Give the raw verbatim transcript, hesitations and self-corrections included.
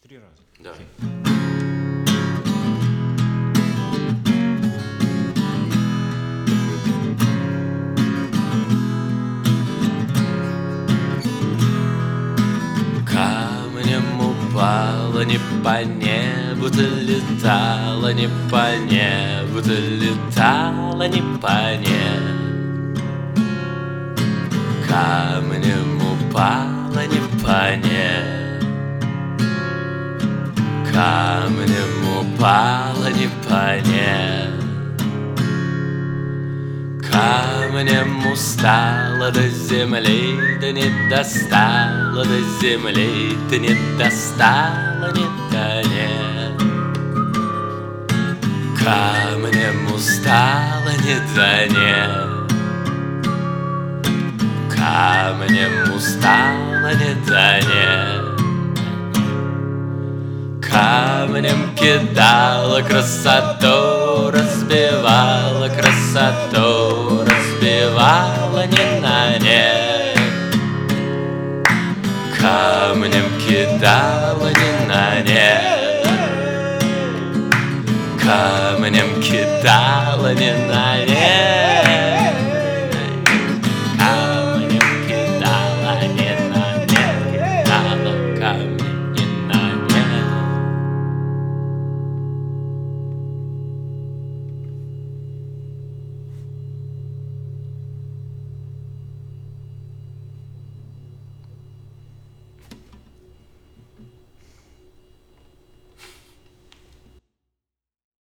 Три раза. Да. Окей. Камнем упала, не по небу ты летала, не по небу ты летала, не по небу. Камнем упала, не по небу. Камнем упала, не по небу. Камнем устала до земли, да не достала до земли, ты не достала, не до неба. Камнем устала, не до неба. Камнем устала, не до неба. Камнем кидала красоту, разбивала красоту, разбивала не на небо. Камнем кидала не на небо. Камнем кидала не на небо.